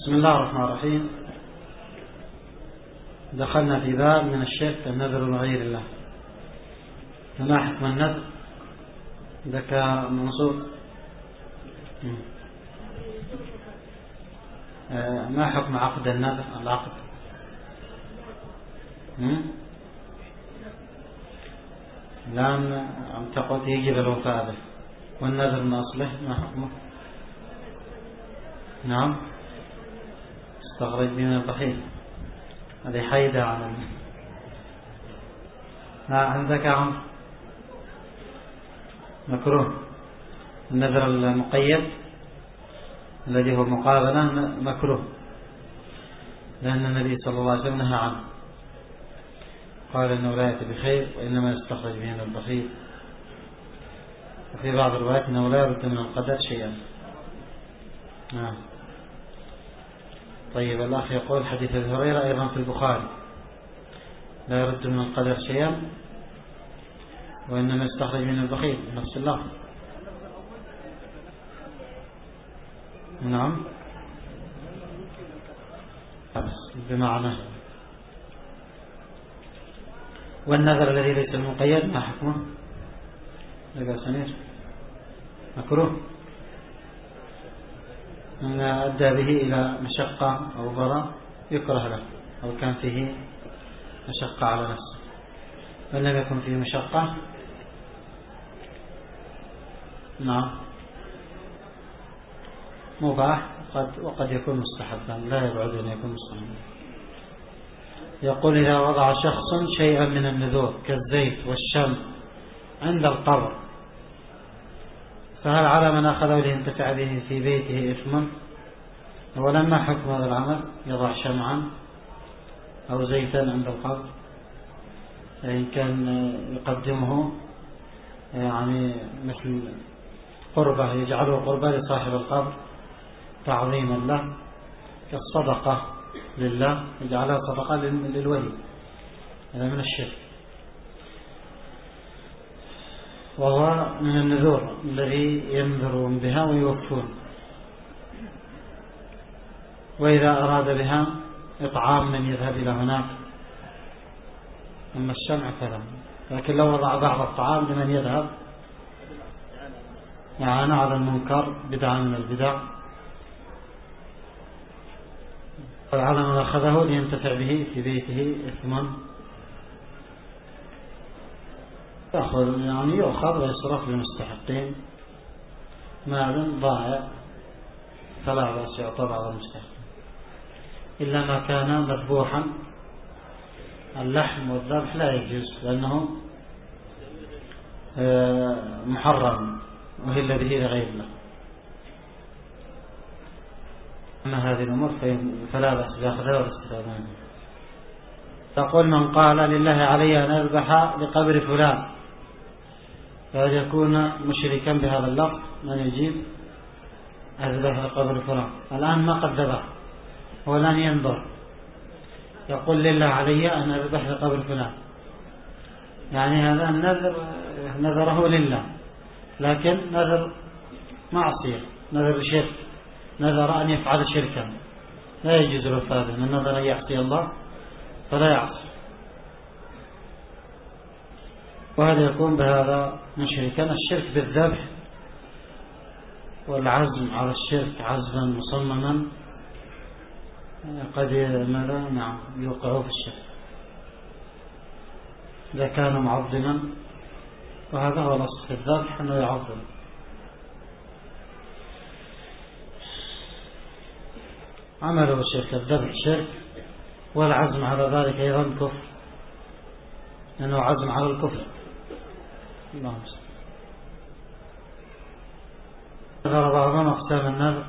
بسم الله الرحمن الرحيم. دخلنا في باب من الشرك النذر لغير الله. ما حكم النذر؟ ذكى منصوب. ما حكم عقد النذر؟ العقد لأن تقول يجب الوفاء به، والنذر من أصله ما حكمه؟ نعم، استخرج من البخيل. هذه حيدة عن عندك عم مكروه. النذر المقيد الذي هو مقابلة مكروه، لأن النبي صلى الله عليه وسلم نهى عنه، قال إنه لا يأتي بخير وإنما يستخرج من البخيل. وفي بعض الروايات إنه لا يرد من القدر شيئا. طيب، الأخ يقول حديث أبي هريرة أيضا في البخاري، لا يرد من القدر شيئا وإنما يستخرج من البخيل، نفس الله. نعم، بمعنى. والنذر الذي ليس المقيد ما حكمه؟ لقى سمير مكروه، من أدى به إلى مشقة أو ضرر يكره له، أو كان فيه مشقة على نفسه. وإن لم يكن فيه مشقة نعم مباح، وقد يكون مستحبا، لا يبعد أن يكون مستحبا. يقول إذا وضع شخص شيئا من النذور كالزيت والشمع عند القبر، فهل على من أخذه لينتفع به في بيته إثم؟ أولا، ما حكم هذا العمل؟ يضع شمعا أو زيتا عند القبر، إن كان يقدمه يعني مثل قربة، يجعله قربة لصاحب القبر تعظيما له، كالصدقة لله، يجعلها صدقة للولي، هذا من الشرك، وهو من النذور الذي ينذرون بها ويوفون. وإذا أراد بها إطعام من يذهب إلى هناك، أما الشمع فلا. لكن لو وضع بعض الطعام لمن يذهب يعني على المنكر، بدعة من البدع، وعلى من أخذه لينتفع به في بيته إثما، يؤخذ ويصرف للمستحقين، مال ضائع فلا بأس يعطى بعض المستحقين، إلا ما كان مذبوحا. اللحم والذبح لا يجوز لأنه محرم وهل به لغير الله. أما هذه الأمور فلا بأس بأخذها والاستفادة منها. تقول من قال لله علي أن أذبح لقبر فلان، فهل يكون مشركا بهذا اللفظ؟ من يجيب أذبح لقبر فلان؟ الآن ما قد ذبح، هو الآن ينظر، يقول لله علي أن أذبح لقبر فلان، يعني هذا النذر نذره لله، لكن نذر معصية، نذر شرك، نذر أن يفعل شركا، لا يجوز الوفاء به. من نذر أن يعصي الله فلا يعصي، وهذا يكون بهذا مشركا. الشرك بالذبح والعزم على الشرك عزما مصمما قد يوقعوا في الشرك إذا كان معظما، وهذا هو الأصل في الذبح أنه يعظم. عمله شرك، الذبح شرك، والعزم على ذلك أيضا كفر، لأنه عزم على الكفر. اللهم صل. ذكر بعضهم أقسام النذر،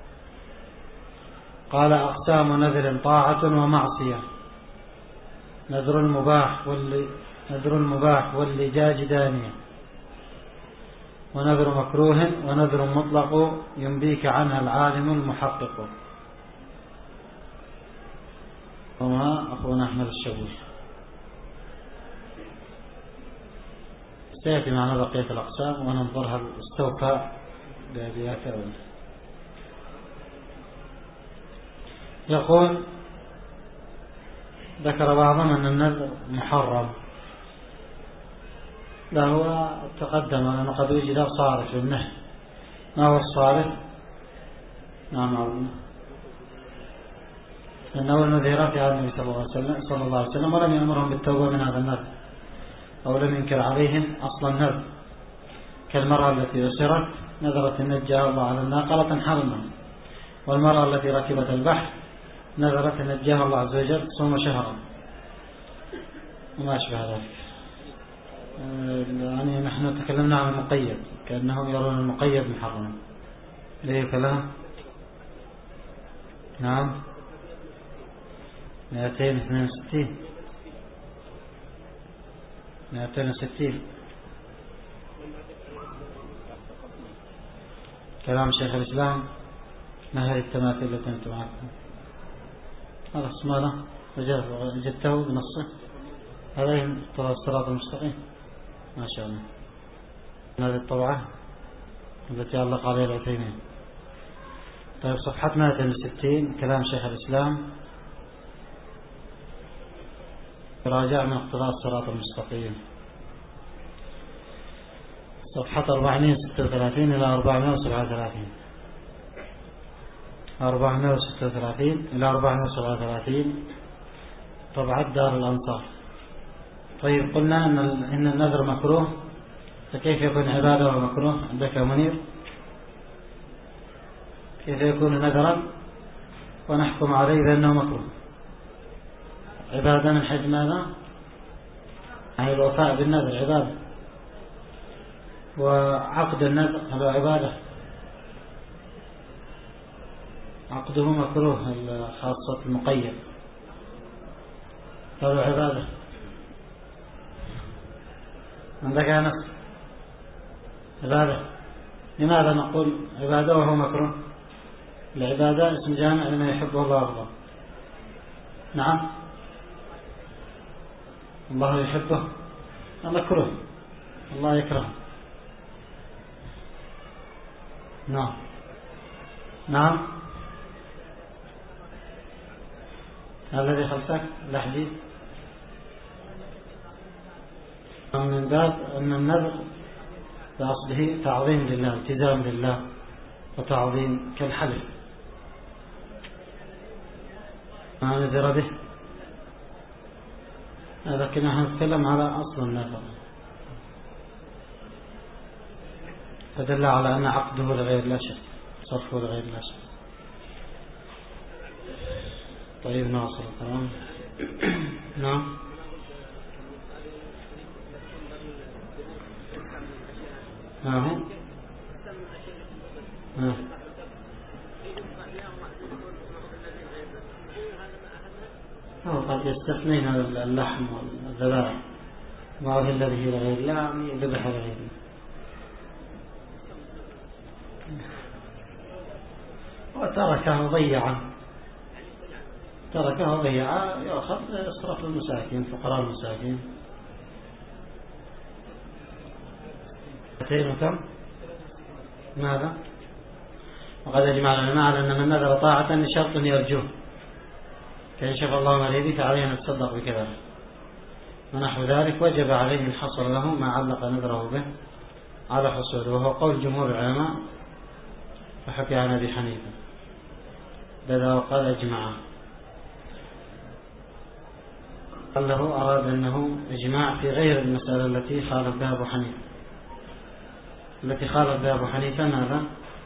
قال أقسام نذر طاعة ومعصية: نذر المباح واللجاج دانية، ونذر مكروه، ونذر مطلق ينبيك عنها العالم المحقق. وما أخونا أحمد الشبوش. سيأتي معنا بقية الأقسام وننظرها استوفى بأبيات أولا. يقول ذكر بعضهم أن النذر محرم. لا، هو تقدم أنه قد وجد صارف للنهي. ما هو الصارف؟ نعم عظيم. أنه النذيرات على النبي صلى الله عليه وسلم ولم يأمرهم بالتوبة من هذا النذر، أو لم ينكر عليهم أصل النذر، كالمرأة التي أسرت نذرت أن نجاها الله على الناقة حرما، والمرأة التي ركبت البحر نذرت أن نجاها الله عز وجل صوم شهرا وما أشبه ذلك. يعني نحن تكلمنا عن المقيد كأنهم يرون المقيد محرما. ليه كلام؟ نعم 262 كلام شيخ الإسلام. ما هذه التماثيل التي أنتم معكم؟ هذا اسمه وجدته بنصه. هذا الصراط المستقيم ما شاء الله. هذه الطبعة التي علق عليها العثيمين. طيب صفحة 260 كلام شيخ الإسلام، راجع من اقتضاء الصراط المستقيم، صفحة 436 إلى 437 إلى 437 طبعة دار الأنصار. طيب قلنا إن النذر مكروه، فكيف يكون عبادة ومكروه عندك يا منير؟ كيف يكون نذرا ونحكم عليه بأنه مكروه؟ عبادة من حيث ماذا؟ يعني الوفاء بالنذر عبادة، وعقد النذر هذا عبادة، عقده مكروه خاصة المقيد هذا عبادة. عندك يا نفس عبادة. لماذا نقول عبادة وهو مكروه؟ العبادة اسم جامع لما يحبه الله أرضاه. نعم الله يحبه مكروه، الله يكره. نعم الذي خلفك الحديث من باب أن النذر بأصله تعظيم لله، التزام لله وتعظيم كالحلف ما نذر به، لكن نحن نتكلم على أصل النذر، فدل على أن عقده لغير لا شك، صرفه لغير لا شك. طيب ناصر تمام. نعم قد يستثنين اللحم والذبائح ما هو الذي هي لغير الله، يعني ذبح لغير الله. وتركه ضيعا يأخذ يصرف للمساكين، فقراء المساكين. كم ماذا؟ وقد أجمع العلماء على أن من نذر طاعة لشرط يرجوه، كأن شاف الله مريدي فعليه أن يتصدق بكذا ونحو ذلك، وجب عليه من حصل له ما علق نذره به على حصوله، وهو قول جمهور العلماء، فحكي عن أبي حنيفة بدأ وقال أجمع. قال له أراد أنه إجماع في غير المسألة التي خالف بها أبو حنيفة. التي خالف بها أبو حنيفة ماذا؟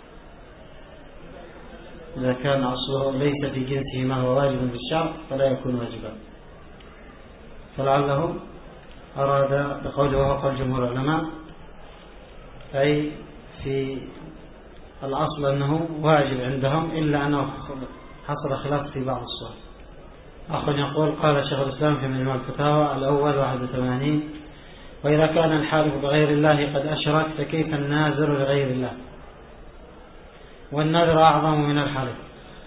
إذا كان أصله ليس في جنسه ما هو واجب بالشرع فلا يكون واجبا، فلعله أراد بقوله وهو قول جمهور العلماء أي في الأصل أنه واجب عندهم، إلا أنه حصل خلاف في بعض الصور. أخذ يقول قال شيخ الإسلام في مجموع الفتاوى الأول 81: وإذا كان الحالف بغير الله قد أشرك فكيف الناذر لغير الله؟ والنذر أعظم من الحلف،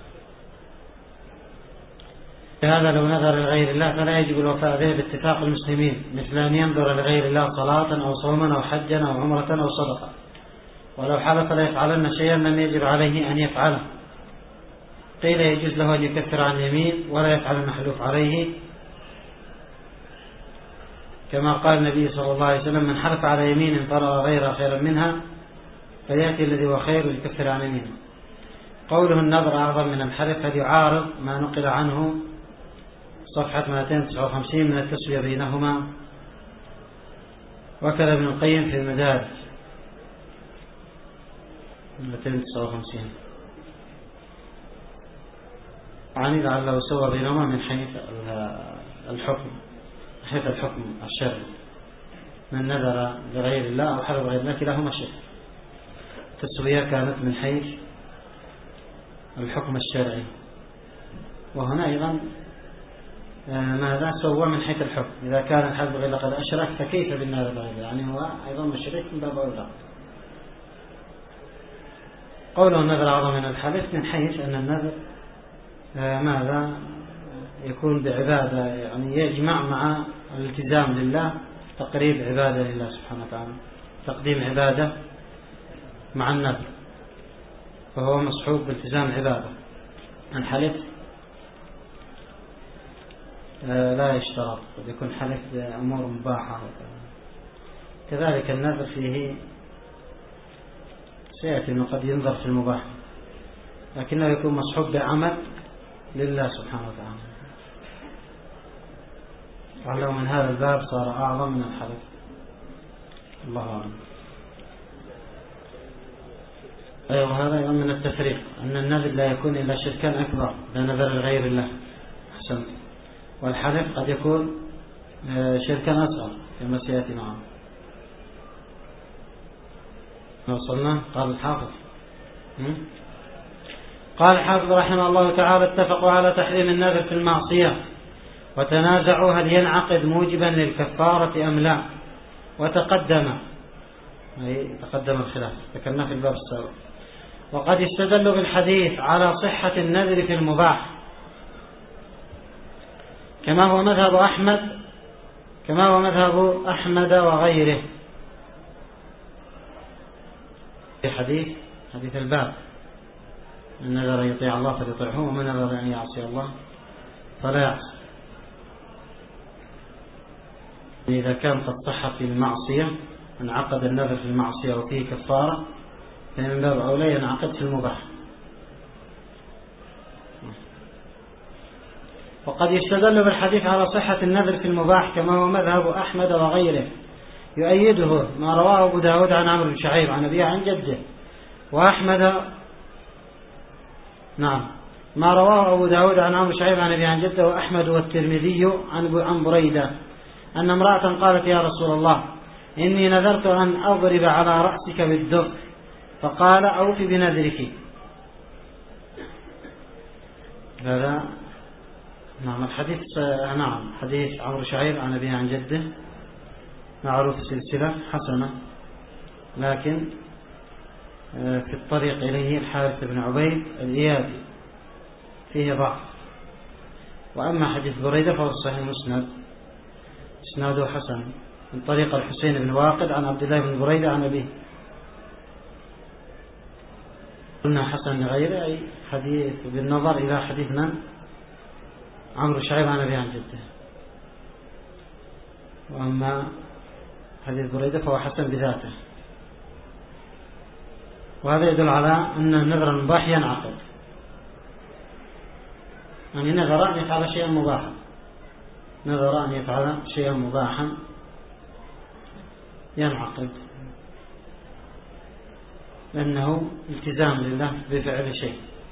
لهذا لو نذر لغير الله فلا يجب الوفاء به باتفاق المسلمين، مثل أن ينذر لغير الله صلاة أو صوما أو حجا أو عمرة أو صدقة، ولو حلف لا يفعلن شيئا لم يجب عليه أن يفعله، قيل يجوز له أن يكفر عن يمين ولا يفعل المحلوف عليه، كما قال النبي صلى الله عليه وسلم: من حلف على يمين فرأى غيرها خيرا منها فليأتي الذي هو خير ويكفر عن يمينه. قوله النذر أعظم من الحلف هل يعارض ما نقل عنه صفحة 259 من التسوية بينهما، وكذا ابن القيم في المدارج 259 عني لعله سوى بينهما من حيث الحكم الشرعي، من نذر لغير الله أو حلف غير الله كلاهما شرك. التسوية كانت من حيث الحكم الشرعي، وهنا أيضا ماذا سوى من حيث الحكم. إذا كان الحلف غير لقد أشرك فكيف بالنذر غير، يعني هو أيضا مشرك من باب أولى. قوله النذر أعظم من الحلف من حيث أن النذر ماذا يكون بعبادة، يعني يجمع مع الالتزام لله، تقريب عبادة لله سبحانه وتعالى، تقديم عبادة مع النذر، فهو مصحوب بالتزام عبادة. الحلف لا يشترط، قد يكون حلف بأمور مباحة، كذلك النذر فيه سيأتي أنه قد ينظر في المباح، لكنه يكون مصحوب بعمل لله سبحانه وتعالى. وعلى من هذا الباب صار أعظم من الحلف. الله أعلم. وهذا أيضا من التفريق، أن النذر لا يكون إلا شركا أكبر لا نذر لغير الله، أحسنت، والحلف قد يكون شركا أصغر كما سيأتي معنا. وصلنا. قال الحافظ رحمه الله تعالى: اتفقوا على تحريم النذر في المعصية، وتنازعوا هل ينعقد موجبا للكفارة أم لا، وتقدم الخلاف، ذكرنا في الباب السابق. وقد استدلوا بالحديث على صحة النذر في المباح، كما هو مذهب أحمد وغيره، في حديث الباب: من نذر أن يطيع الله فليطيعه، ومن نذر أن يعصي الله فلا يعصي. إذا كان قد صح في المعصية، انعقد النذر في المعصية وفيه كفارة، فمن باب أولى ينعقد في المباح. وقد يستدل بالحديث على صحة النذر في المباح، كما هو مذهب أحمد وغيره، يؤيده ما رواه أبو داود عن عمرو بن شعيب عن أبيه عن جده، وأحمد ما رواه أبو داود عن عمرو بن شعيب عن أبيه عن جده، وأحمد والترمذي عن بريدة أن امرأة قالت: يا رسول الله، إني نذرت أن أضرب على رأسك بالدف، فقال: أوف بنذرك. هذا الحديث حديث عمرو شعيب عن أبيه عن جده معروف سلسلة حسنة، لكن في الطريق إليه الحارث بن عبيد الإيادي فيه ضعف. وأما حديث بريدة فهو الصحيح المسند، اسناده حسن من طريق الحسين بن واقد عن عبد الله بن بريدة عن أبيه. قلنا حسن لغيره، أي حديث بالنظر إلى حديث من؟ عمرو شعيب عن أبيه عن جده. وأما حديث بريدة فهو حسن بذاته. وهذا يدل على أن النذر المباح ينعقد، يعني نذر أن يفعل شيئا مباحا، نذر أن يفعل شيئا مباحا ينعقد، لأنه التزام لله بفعل شيء،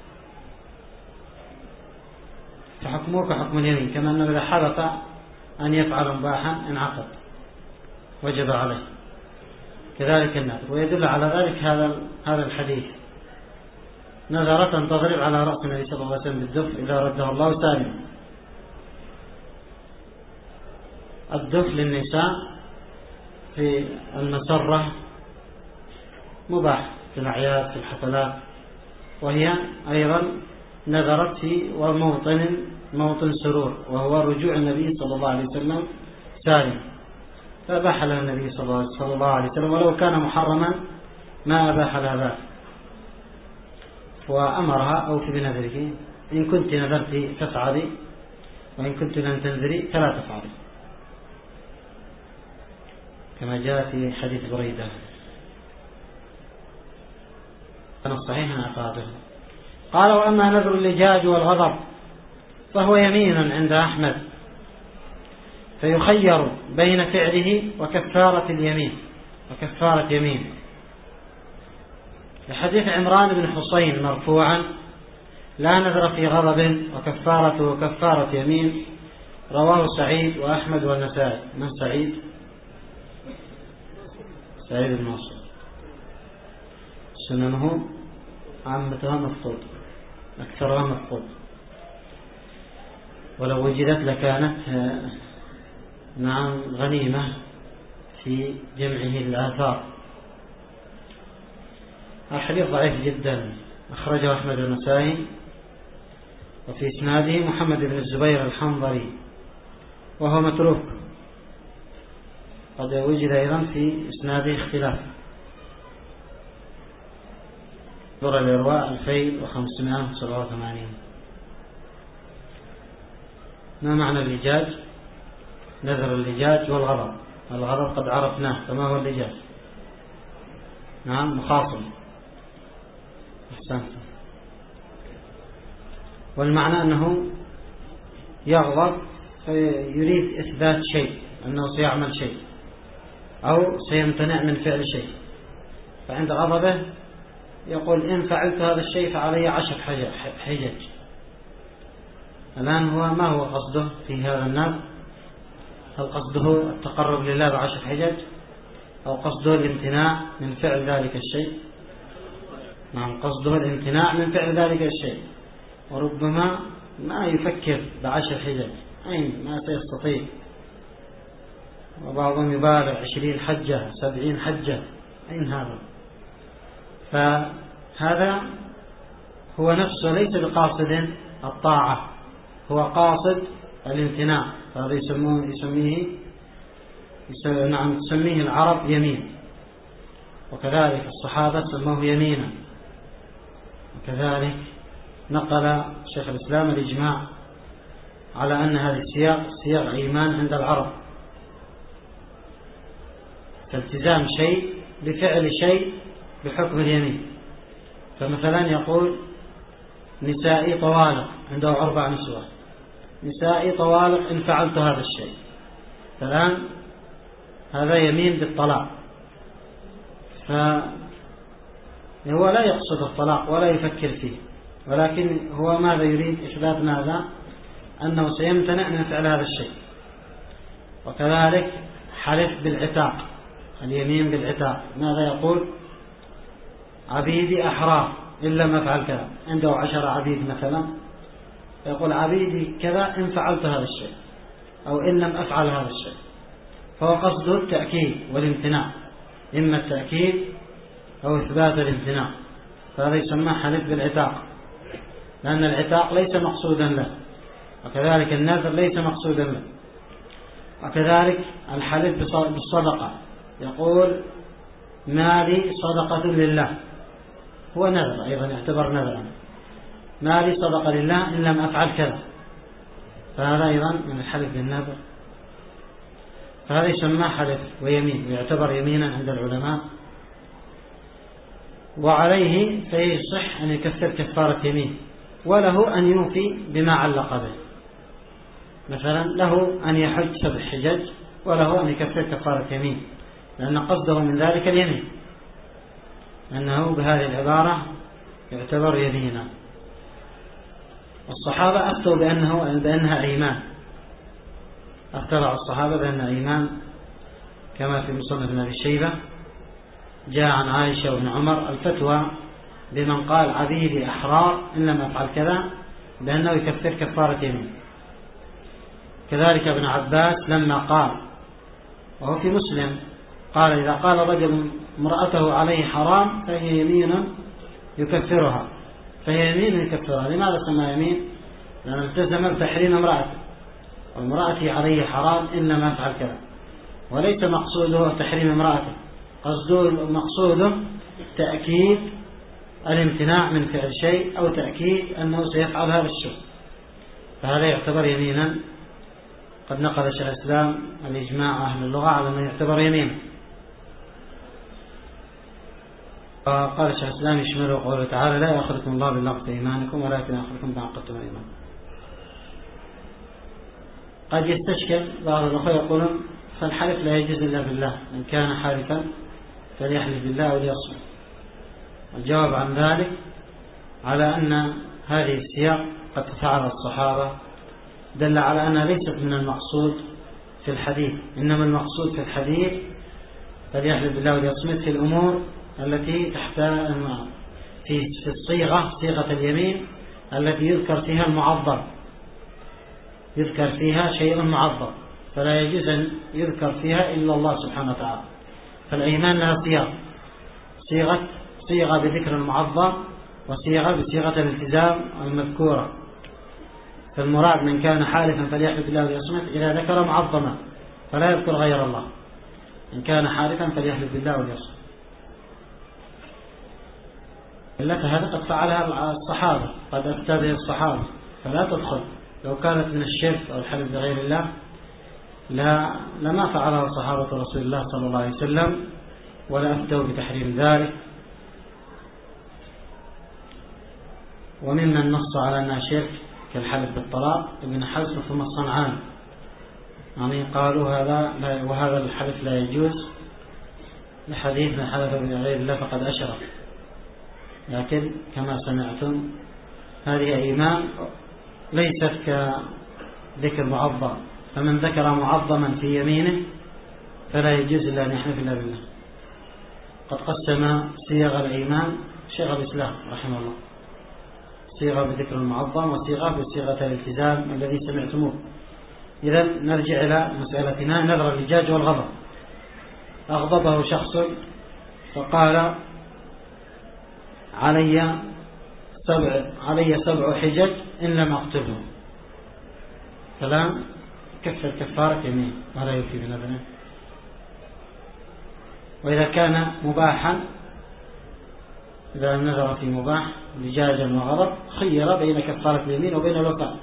فحكمه كحكم اليمين، كما أنه إذا حلف أن يفعل مباحا انعقد وجب عليه، كذلك النذر. ويدل على ذلك هذا الحديث: نذرة أن تضرب على رأس النبي صلى الله عليه وسلم بالدف إذا رده الله سالما. الدف للنساء في المسرة مباح في الأعياد في الحفلات، وهي أيضا نذرت في موطن سرور، وهو رجوع النبي صلى الله عليه وسلم سالم، فأباح لها النبي صلى الله عليه وسلم، ولو كان محرما ما أباح لها ذلك، وأمرها: أوفي بنذرك إن كنت نذرت فافعلي، وإن كنت لن تنذري فلا تفعلي، كما جاء في حديث بريدة. أنا الصحيح أن أفاده. قال: وأما نذر اللجاج والغضب فهو يمين عند أحمد، فيخير بين فعله وكفارة اليمين وكفارة يمين، لحديث عمران بن حسين مرفوعا: لا نذر في غضب وكفارته كفارة يمين. رواه سعيد وأحمد والنسائي. من سعيد؟ سعيد المنصور، سننه عامتها مفقود، أكثرها مفقود، ولو وجدت لكانت غنيمة في جمعه الآثار. الحديث ضعيف جدا، أخرجه أحمد والنسائي، وفي إسناده محمد بن الزبير الحنظلي وهو متروك، قد وجد أيضا في إسناده اختلاف. ذر الإرواء 2587. ما معنى اللجاج؟ نذر اللجاج والغضب. الغضب قد عرفناه، فما هو اللجاج؟ نعم، مخاصم. أحسنت. والمعنى أنه يغضب فيريد إثبات شيء، أنه سيعمل شيء أو سيمتنع من فعل شيء، فعند غضبه يقول: إن فعلت هذا الشيء فعلي 10 حجج. الآن هو ما هو قصده في هذا النذر؟ هل قصده التقرب لله ب10 حجج، أو قصده الامتناع من فعل ذلك الشيء؟ نعم، قصده الامتناع من فعل ذلك الشيء، وربما ما يفكر ب10 حجج، أين ما سيستطيع، وبعضهم يبالغ 20 حجة 70 حجة، أين هذا؟ فهذا هو نفسه ليس بقاصد الطاعة، هو قاصد الامتناع، فهذا تسميه العرب يمين، وكذلك الصحابة سموه يمينا، وكذلك نقل شيخ الإسلام الإجماع على أن هذه صيغ إيمان عند العرب، فالتزام شيء بفعل شيء بحكم اليمين. فمثلا يقول: نسائي طوالق، عنده 4 نسوة، نسائي طوالق إن فعلت هذا الشيء، فالآن هذا يمين بالطلاق، فهو لا يقصد الطلاق ولا يفكر فيه، ولكن هو ماذا يريد؟ إثبات ماذا؟ أنه سيمتنع من فعل هذا الشيء. وكذلك حلف بالعتاق، اليمين بالعتاق، ماذا يقول؟ عبيدي أحرار إن لم أفعل كذا، عنده 10 عبيد مثلا، يقول: عبيدي كذا إن فعلت هذا الشيء، أو إن لم أفعل هذا الشيء. فهو قصده التأكيد والامتناع، إما التأكيد أو إثبات الامتناع، فهذا يسمى حلف بالعتاق، لأن العتاق ليس مقصودا له، وكذلك النذر ليس مقصودا له. وكذلك الحلف بالصدقة، يقول: مالي صدقة لله، هو نذر أيضا، يعتبر نذرا، مالي صدقة لله إن لم أفعل كذا، فهذا أيضا من الحلف بالنذر، فهذا يسمى حلف ويمين، ويعتبر يمينا عند العلماء. وعليه فيصح أن يكفر كفارة يمين، وله أن يوفي بما علق به، مثلا له أن يحج 7 حجج، وله أن يكفر كفارة يمين، لأن قصده من ذلك اليمين، أنه بهذه العبارة يعتبر يمينا. الصحابة أفتوا بأنها أيمان، اخترع الصحابة بأنها أيمان، كما في مصنف ابن أبي شيبة جاء عن عائشة وابن عمر الفتوى بمن قال: عبيدي أحرار إن لم أفعل كذا، بأنه يكفر كفارة يمين. كذلك ابن عباس لما قال، وهو في مسلم، قال: إذا قال رجل امرأته عليه حرام فهي يمين يكفرها، فهي يمين يكفرها. لماذا سمى يمين؟ لأنه التزم بتحريم امرأته، وامرأتي عليه حرام إن لم أفعل كذا، وليس مقصوده تحريم امرأته، مقصوده تأكيد الامتناع من فعل شيء أو تأكيد أنه سيفعل هذا الشيء، فهذا يعتبر يمينا. قد نقل شيخ الإسلام الإجماع أهل اللغة على أنه يعتبر يمينا. وقال شيخ الإسلام يشمله قوله تعالى: لا يأخذكم الله باللغو في إيمانكم ولكن يأخذكم بما عقدتم الإيمان. قد يستشكل بعض الأخوة يقولون: فالحلف لا يجوز إلا بالله، إن كان حالفا فليحلف بالله أو ليصمت. الجواب عن ذلك على أن هذه السياق قد تفعلها الصحابة دل على أنها ليست من المقصود في الحديث، إنما المقصود في الحديث فليحلف بالله وليصمت في الأمور التي تحتاج في صيغة اليمين التي يذكر فيها المعظم، يذكر فيها شيء معظم، فلا يجوز أن يذكر فيها إلا الله سبحانه وتعالى. فالأيمان لها صيغة بذكر المعظم وصيغة بصيغة الالتزام المذكورة. فالمراد من كان حالفا فليحلف بالله وليصمت إذا ذكر معظما فلا يذكر غير الله، إن كان حالفا فليحلف بالله وليصمت. إلا هذا قد فعلها الصحابة، قد أفتى به الصحابة، فلا تدخل. لو كانت من الشرك أو الحلف بغير الله لما فعلها صحابة رسول الله صلى الله عليه وسلم ولا أفتوا بتحريم ذلك. وممن نص على أنها شرك كالحلف بالطلاق ابن حزم ثم الصنعاني، يعني قالوا وهذا الحلف لا يجوز لحديث من حلف بغير الله فقد أشرك. لكن كما سمعتم هذه أيمان ليست كذكر معظم، فمن ذكر معظما في يمينه فلا يجوز إلا أن يحلف إلا بالله. قد قسم صيغ الأيمان شيخ الإسلام رحمه الله، صيغة بذكر المعظم وصيغة بصيغة الالتزام الذي سمعتموه. إذا نرجع إلى مسألتنا، نذر اللجاج والغضب. أغضبه شخص فقال: علي 7 حجج إن لم أقتله، كلام كفر كفارة يمين ولا يوفي بنذره. وإذا كان مباحا، إذا نذر في مباح لجاجا وغضب خير بين كفارة اليمين وبين الوفاء.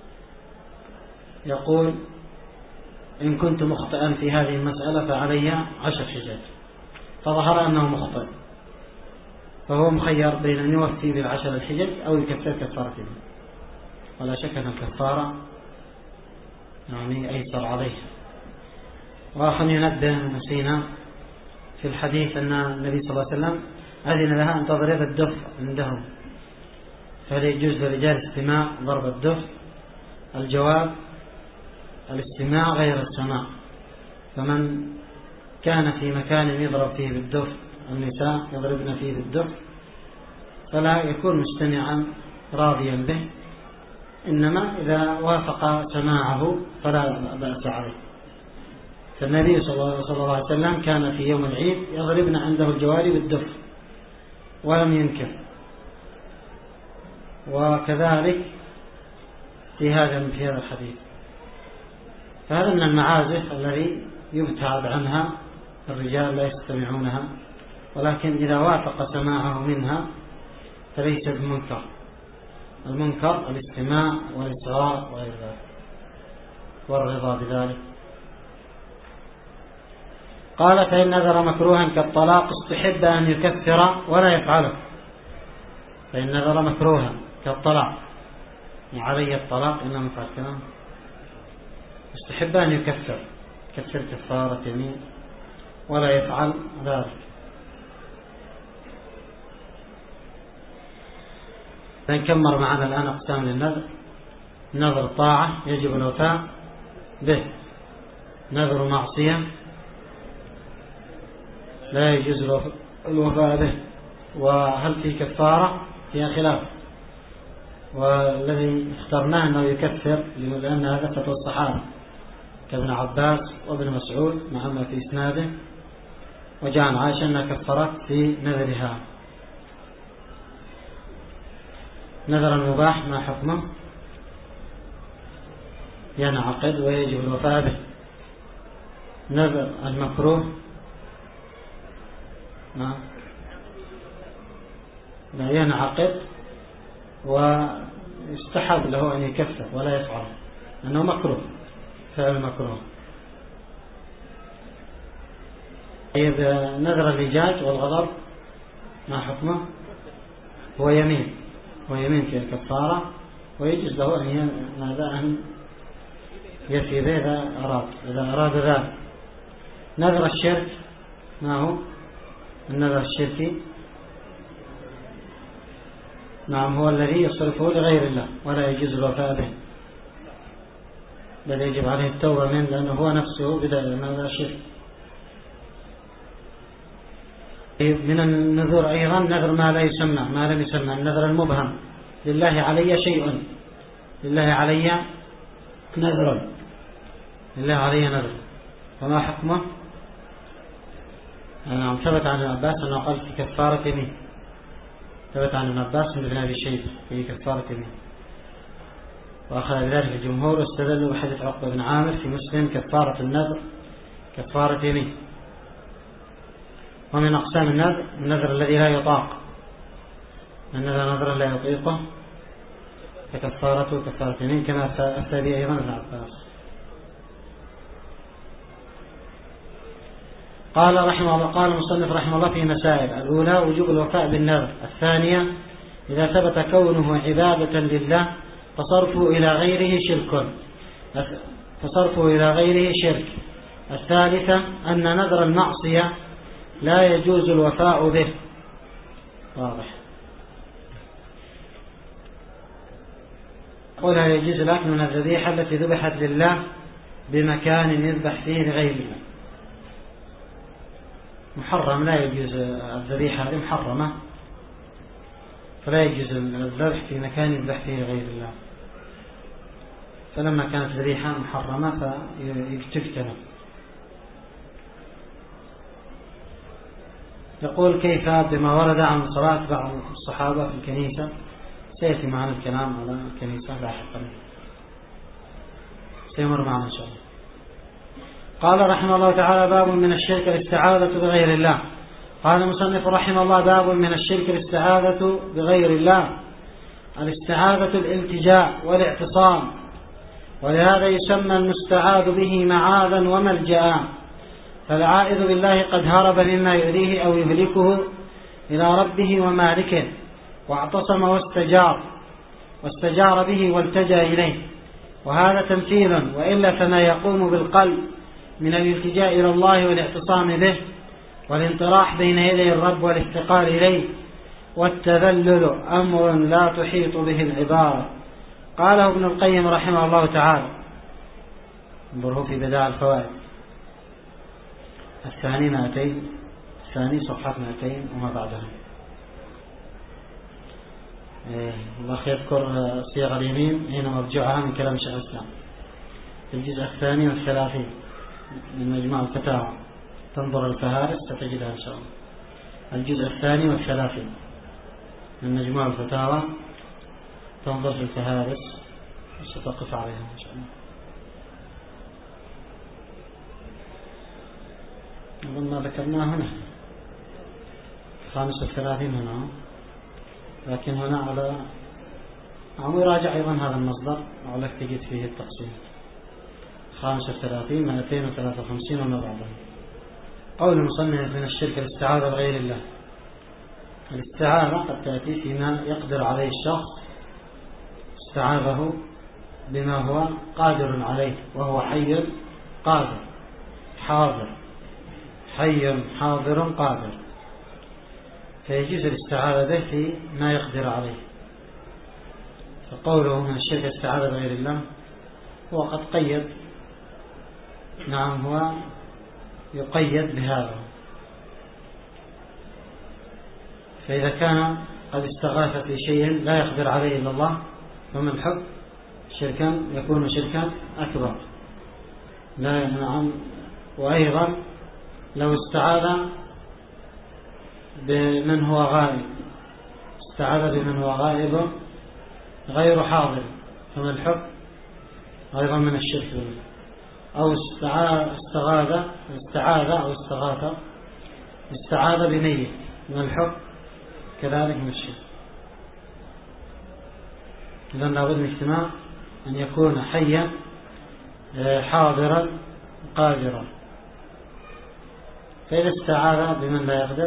يقول: إن كنت مخطئا في هذه المسألة فعلي 10 حجج، فظهر أنه مخطئ، فهو مخير بين أن يوفي ب10 الحجج أو يكفر كفارة اليمين. ولا شك أن الكفارة يعني أيسر عليه. وآخر ينبه نسينا في الحديث أن النبي صلى الله عليه وسلم أذن لها أن تضرب الدف عندهم، فهل يجوز للرجال استماع ضرب الدف؟ الجواب: الاستماع غير السماع. فمن كان في مكان يضرب فيه بالدف، النساء يضربن فيه بالدف، فلا يكون مستمعا راضيا به، إنما إذا وافق سماعه فلا بأس عليه. فالنبي صلى الله عليه وسلم كان في يوم العيد يضربن عنده الجواري بالدف ولم ينكر. وكذلك في هذا الحديث، فهذا من المعازف الذي يبتعد عنها، الرجال لا يستمعونها، ولكن إذا وافق سماعه منها فليس بمنكر. المنكر الاستماع والإصرار وغير ذلك والرضا بذلك. قال: فإن نذر مكروها كالطلاق استحب أن يكفر ولا يفعله. فإن نذر مكروها كالطلاق، علي الطلاق إنما فعل كلام، استحب أن يكفر كفارة يمين ولا يفعل ذلك. فنكمر معنا الآن أقسام للنذر: نذر طاعة يجب الوفاء به، نذر معصية لا يجوز الوفاء به، وهل في كفارة؟ فيها خلاف، والذي اخترناه أنه يكفر لأن هذا فتوى الصحابة كابن عباس وابن مسعود مع ما في إسناده، وجاء عن عائشة أنها كفرت في نذرها. نذر المباح ما حكمه؟ ينعقد ويجب الوفاء به. نذر المكروه لا ينعقد ويستحب له أن يكفر ولا يفعل أنه مكروه، فعل مكروه. طيب نذر اللجاج والغضب ما حكمه؟ هو يمين في الكفارة، ويجوز له أن يفي به إذا أراد ذلك. نذر الشرك ما هو؟ النذر الشركي نعم هو الذي يصرفه لغير الله ولا يجوز الوفاء به، بل يجب عليه التوبة منه لأنه هو نفسه بداية نذر الشرك. من النذور أيضا نذر ما لا يسمى، ما لم يسمى، النذر المبهم. لله علي شيء، لله علي نذر، لله علي نذر، فما حكمه؟ نعم ثبت عن ابن عباس أنه قال في كفارة يمين، ثبت عن ابن عباس من ابن أبي شيبة في كفارة يمين، وأخذ بذلك الجمهور واستدلوا بحديث عقبة بن عامر في مسلم كفارة النذر كفارة يمين. ومن أقسام النذر الذي لا يطاق، النذر لا يطيقه فكفارته كفارة يمين، كما أفتى به أيضا ابن عباس. قال رحمه الله، قال المصنف رحمه الله في مسائل: الأولى وجوب الوفاء بالنذر، الثانية إذا ثبت كونه عبادة لله فصرفه إلى غيره شرك، الثالثة أن نذر المعصية لا يجوز الوفاء به. واضح. قل هل يجوز الأكل من الذبيحة التي ذبحت لله بمكان يذبح فيه لغير الله؟ محرم، لا يجوز. الذبيحة هذه محرمة، فلا يجوز الذبح في مكان يذبح فيه لغير الله، فلما كانت الذبيحة محرمة فيجتنب. يقول: كيف بما ورد عن صلاة بعض الصحابة في الكنيسة؟ سيأتي معنا الكلام على الكنيسة لاحقا، سيمر معنا إن شاء الله. قال رحمه الله تعالى: باب من الشرك الاستعاذة بغير الله. قال المصنف رحمه الله: باب من الشرك الاستعاذة بغير الله. الاستعاذة الالتجاء والاعتصام، ولهذا يسمى المستعاذ به معاذا وملجأ، فالعائذ بالله قد هرب مما يؤذيه أو يهلكه إلى ربه ومالكه، واعتصم واستجار به والتجأ إليه، وهذا تمثيل، وإلا فما يقوم بالقلب من الالتجاء إلى الله والاعتصام به والانطراح بين يدي الرب والافتقار إليه والتذلل أمر لا تحيط به العبارة. قاله ابن القيم رحمه الله تعالى، انظره في بدائع الفوائد، الثاني صفحة 200 وما بعدها. الأخ يذكر صيغ اليمين هنا مرجعها من كلام شيخ الإسلام في الجزء 32 من مجموع الفتاوى، تنظر الفهارس ستجدها إن شاء الله. الجزء 32 من مجموع الفتاوى، تنظر في الفهارس وستقف عليها إن شاء الله. أظن ما ذكرناه هنا 35 هنا، لكن هنا على يراجع أيضا هذا المصدر على تجد فيه التقسيم 35 253 وما بعدها. قول المصنف: من الشرك الاستعاذة بغير الله. الاستعاذة قد تأتي فيما يقدر عليه الشخص، استعاذه بما هو قادر عليه، وهو حي قادر حاضر، حي حاضر قادر، فيجوز الاستعاذة به في ما يقدر عليه. فقوله من الشرك الاستعاذة بغير الله هو قد قيد، نعم هو يقيد بهذا. فإذا كان قد استغاث في شيء لا يقدر عليه إلا الله فمن الحكم شركا، يكون شركا أكبر. لا نعم. وأيضا لو استعاذ بمن هو غائب، استعاذ بمن هو غائب غير حاضر، فمن الحكم أيضا من الشرك منه. أو استعاذ بميت، من الحكم كذلك من الشرك. إذن لابد من اجتماع أن يكون حيا حاضرا قادرا. فإذا استعاذ بمن لا يقدر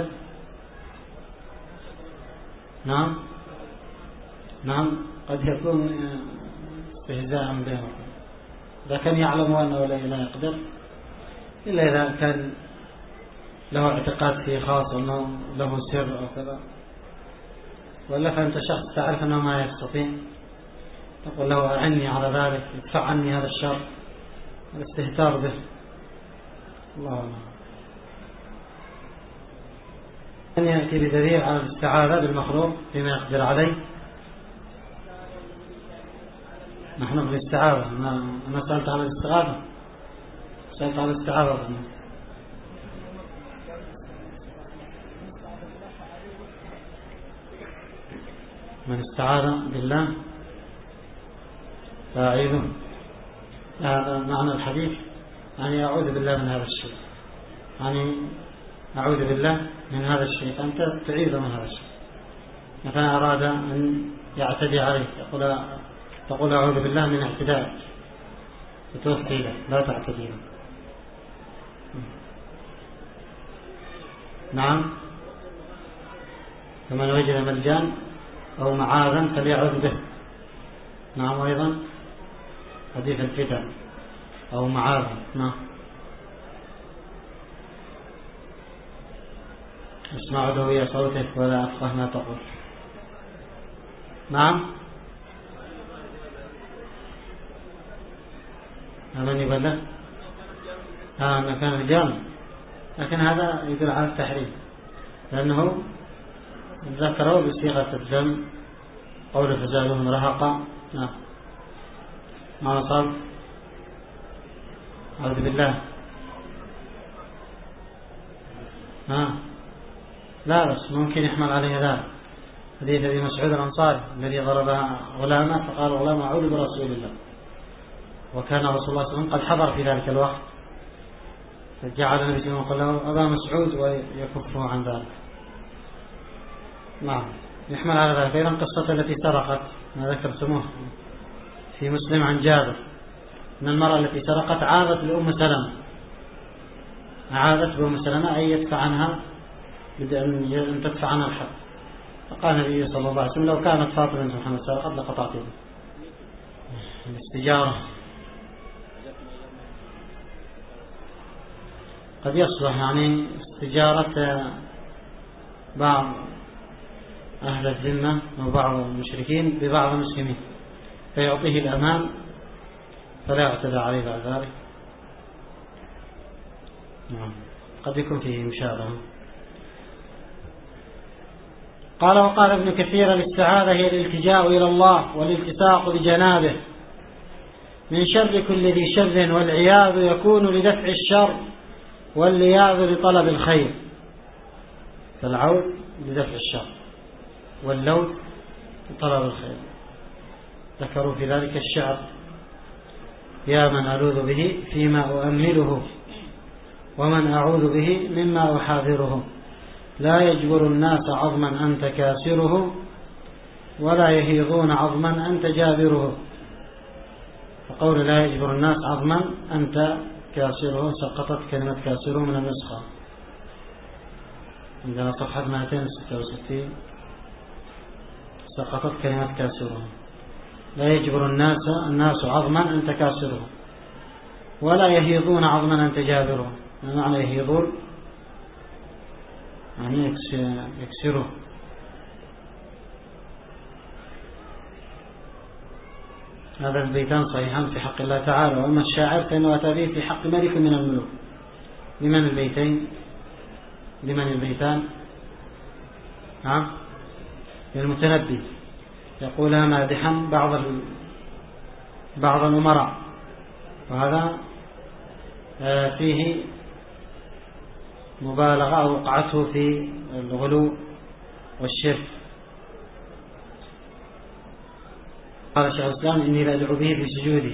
نعم قد يكون استهزاء بهم، إذا كان يعلم أنه لا يقدر، إلا إذا كان له اعتقاد فيه خاص أنه له سر أو كذا، ولا فأنت شخص تعرف أنه ما يستطيع تقول له أعني على ذلك، ادفع عني هذا الشر، الاستهتار به. الله أعلم. أن يأتي بدليل على الاستعاذة بالمخلوق فيما يقدر عليه. نحن في الاستعاذة، أنا سألت على الاستغاثة، سألت على الاستعاذة. من استعاذ بالله فأعيذه، هذا معنى الحديث، يعني أعوذ بالله من هذا الشيء، يعني أعوذ بالله من هذا الشيء، فأنت تعيذ من هذا الشيء. مثلا أراد أن يعتدي عليك تقول أعوذ بالله من اعتدائك، فتوفي له، لا تعتدي له. نعم، فمن وجد ملجان أو معاذا فليعوذ به. نعم، أيضا حديث الفتن أو معاذا. نعم، اسمع دوي صوتك ولا أفقه ما تقول. نعم، من يبلغ مكان الجامع، لكن هذا يدل على التحريم، لأنه ذكروا بصيغة الجمع قول فزادهم رهقا. نعم، ما وصل. أعوذ بالله. لا بس ممكن يحمل عليه ذلك حديث أبي مسعود الأنصاري الذي ضرب غلاما فقال غلام أعوذ برسول الله، وكان رسول الله صلى الله عليه وسلم قد حضر في ذلك الوقت، فجعل النبي صلى الله عليه وسلم له أبا مسعود ويكفه عن ذلك. نعم، يحمل على ذلك. أيضا قصة التي سرقت، ما ذكرتموه في مسلم عن جابر أن المرأة التي سرقت عادت لأم سلمة، عادت بأم سلمة أن يدفع عنها، بدأ أن تدفع عنها الحد، فقال النبي صلى الله عليه وسلم لو كانت فاطمة بنت محمد سرقت لقطعت يده. الاستجارة قد يصلح، يعني استجارة بعض أهل الذمة أو بعض المشركين ببعض المسلمين فيعطيه الأمان فلا يعتدى عليه بعد ذلك. نعم، قد يكون فيه مشابهة. قال وقال ابن كثير الاستعاذة هي الالتجاء إلى الله والالتصاق بجنابه من شر كل ذي شر، والعياذ يكون لدفع الشر واللياذ لطلب الخير. فالعوذ لدفع الشر واللوذ لطلب الخير. ذكروا في ذلك الشعر: يا من ألوذ به فيما أؤمله، ومن أعوذ به مما أحاذره، لا يجبر الناس عظما أنت كاسره، ولا يهيضون عظما أنت جابره. فقول لا يجبر الناس عظما أنت كاسره سقطت كلمة كاسره من النسخة عندنا صفحة 266، سقطت كلمة كاسره. لا يجبر الناس عظما أنت كاسره، ولا يهيضون عظما أنت جابره. معنى يهيضون يعني يكسره. هذا البيتان صحيحان في حق الله تعالى، وأما الشاعر فإنه أتى به في حق ملك من الملوك. لمن البيتين؟ لمن البيتان؟ نعم، للمتنبي، يقولها مادحا بعض الأمراء، وهذا فيه مبالغة أو وقعته في الغلو والشرك. قال شيخ الإسلام إني لأدعو به في سجودي،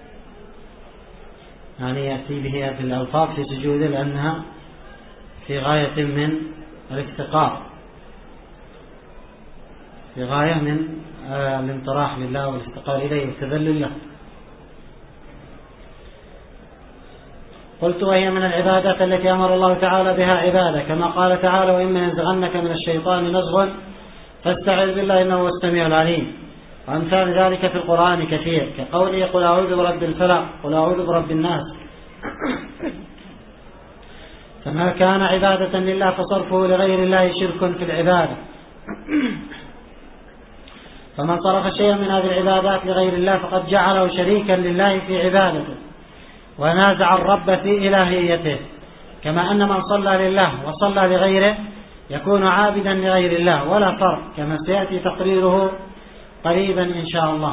يعني يأتي به في الألفاظ في سجوده لأنها في غاية من الافتقار، في غاية من الانطراح لله والاستقال إليه والتذلل له. قلت وهي من العبادات التي أمر الله تعالى بها عبادة، كما قال تعالى وإما ينزغنك من الشيطان نزغ فاستعذ بالله إنه هو السميع العليم. وأمثال ذلك في القرآن كثير، كقوله قل أعوذ برب الفلق قل أعوذ برب الناس. فما كان عبادة لله فصرفه لغير الله شرك في العبادة. فمن صرف شيئا من هذه العبادات لغير الله فقد جعله شريكا لله في عبادته ونازع الرب في إلهيته، كما أن من صلى لله وصلى لغيره يكون عابدا لغير الله ولا فرق، كما سيأتي تقريره قريبا إن شاء الله.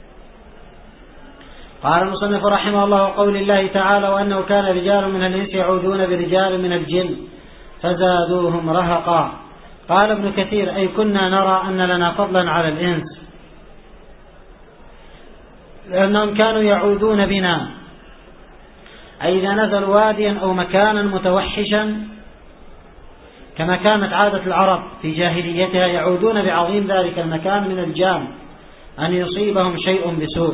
قال المصنف رحمه الله قول الله تعالى وأنه كان رجال من الإنس يعوذون برجال من الجن فزادوهم رهقا. قال ابن كثير أي كنا نرى أن لنا فضلا على الإنس، لأنهم كانوا يعوذون بنا، أي إذا نزلوا واديا أو مكانا متوحشا، كما كانت عادة العرب في جاهليتها يعوذون بعظيم ذلك المكان من الجان أن يصيبهم شيء بسوء.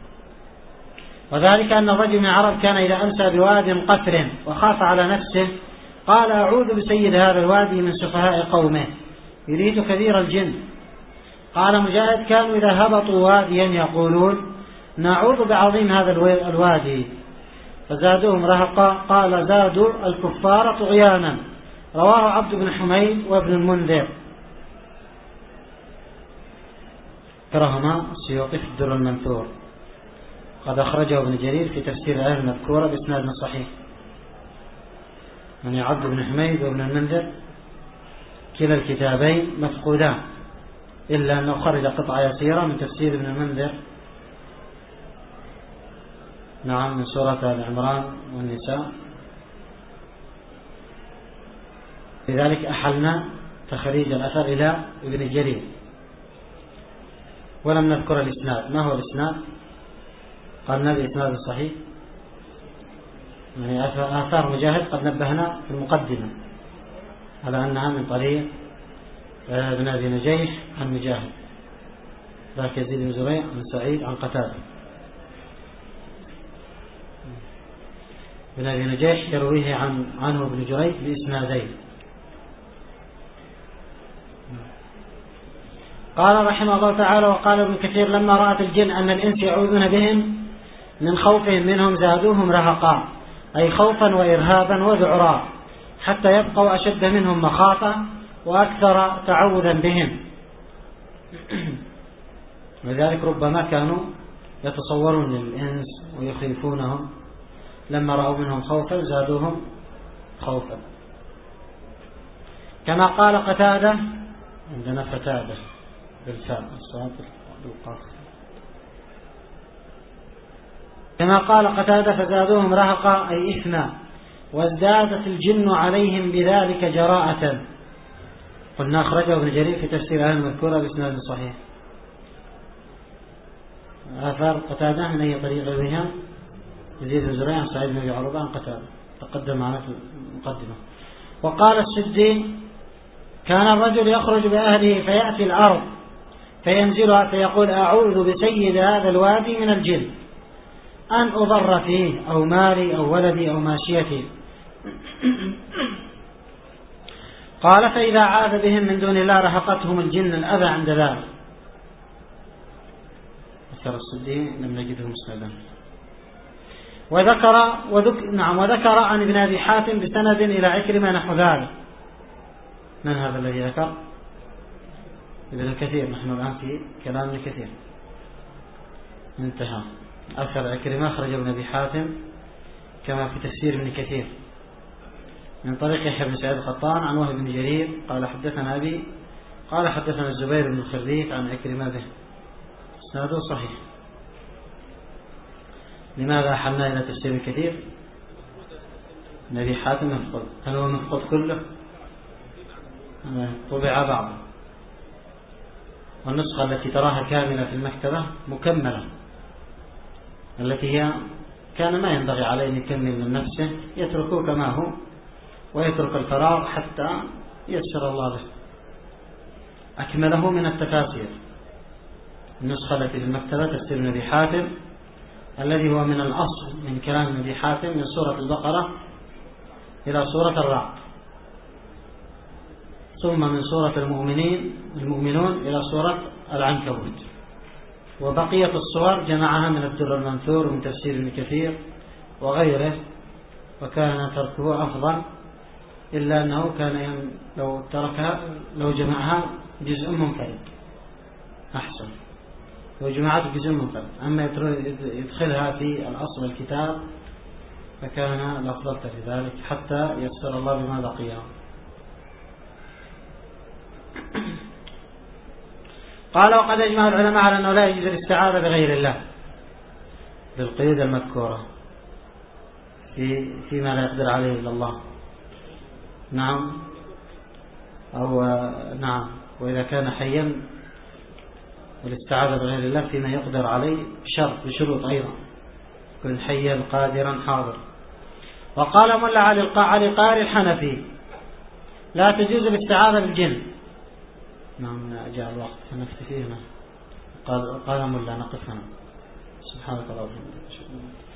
وذلك أن الرجل من العرب كان إذا أمسى بواد قفر وخاف على نفسه قال أعوذ بسيد هذا الوادي من سفهاء قومه، يريد كبير الجن. قال مجاهد كانوا إذا هبطوا واديا يقولون نعوذ بعظيم هذا الوادي فزادوهم رهقا. قال زادوا الكفار طغيانا. رواه عبد بن حميد وابن المنذر، ذكرهما السيوطي في الدر المنثور، قد أخرجه ابن جرير في تفسير الآية المذكورة بإسناد صحيح. من عبد بن حميد وابن المنذر كلا الكتابين مفقودان، إلا أنه خرج قطعة يسيرة من تفسير ابن المنذر، نعم، من سورة آل عمران والنساء. لذلك أحلنا تخريج الأثر إلى ابن جرير ولم نذكر الإسناد. ما هو الإسناد؟ قال نبي إسناد صحيح، يعني آثار مجاهد قد نبهنا في المقدمة على أنها من طريق ابن أبي نجيح عن مجاهد، ذاك يزيد بن زريع عن سعيد عن قتادة. ابن أبي نجيح يرويه عنه ابن جريج بإسنادين. قال رحمه الله تعالى وقال ابن كثير لما رأت الجن أن الإنس يعوذون بهم من خوفهم منهم زادوهم رهقا، أي خوفا وإرهابا وذعرا، حتى يبقوا أشد منهم مخافة وأكثر تعوذا بهم. ولذلك ربما كانوا يتصورون الإنس ويخيفونهم، لما رأوا منهم خوفا زادوهم خوفا. كما قال قتادة، عندنا فتادة بالفاء الصاد بالقاف، كما قال قتادة فزادوهم رهقا أي إثما، وازدادت الجن عليهم بذلك جراءة. قلنا أخرجه ابن جرير في تفسير الآية المذكورة بإسناد صحيح. آثار قتادة من أي طريق بها؟ يزيد بن زريع عن سعيد بن أبي عروبة عن قتادة، تقدم معنا في المقدمة. وقال السدي كان الرجل يخرج بأهله فيأتي الأرض فينزلها فيقول أعوذ بسيد هذا الوادي من الجن أن أضر فيه أو مالي أو ولدي أو ماشيتي. قال فإذا عاذ بهم من دون الله رهقتهم الجن الأذى عند ذلك. ذكر السدي لم نجده مسندا. وذكر عن ابن أبي حاتم بسند إلى عكرمة نحو ذلك. من هذا الذي ذكر؟ ابن كثير. نحن الآن في كلام ابن كثير انتهى. أثر عكرمة أخرج ابن أبي حاتم كما في تفسير ابن كثير من طريق يحيى بن سعيد القطان عن وهب بن جرير قال حدثنا أبي قال حدثنا الزبير بن الخريف عن عكرمة به، إسناده صحيح. لماذا حملنا إلى تفسير ابن كثير؟ ابن أبي حاتم مفقود. هل هو مفقود كله؟ طبع بعضه، والنسخة التي تراها كاملة في المكتبة مكملة، التي هي كان ما ينبغي عليه أن يكمل من نفسه، يتركه كما هو ويترك الفراغ حتى يسر الله به. أكمله من التفاسير النسخة التي في المكتبة تفسير ابن أبي حاتم الذي هو من الأصل من كلام ابن أبي حاتم من سورة البقرة إلى سورة الرعد، ثم من سورة المؤمنون إلى سورة العنكبوت، وبقية الصور جمعها من الدر المنثور ومن تفسير ابن كثير وغيره، وكان تركه أفضل، إلا أنه كان لو تركها لو جمعها جزء منفرد أحسن، لو جمعت جزء منفرد، أما يدخلها في الأصل الكتاب فكان الأفضل في ذلك حتى يسر الله بما بقيه. قال وقد أجمع العلماء على أنه لا يجوز الاستعاذة بغير الله بالقيود المذكورة فيما لا يقدر عليه إلا الله. نعم، أو نعم، وإذا كان حيا والاستعاذة بغير الله فيما يقدر عليه بشروط أيضا، يكون حيا قادرا حاضر. وقال ملا علي قاري الحنفي لا تجوز الاستعاذة بالجن. نعم، جاء الوقت فنكتفي هنا. قال ملا نقف هنا. سبحانك اللهم وبحمدك.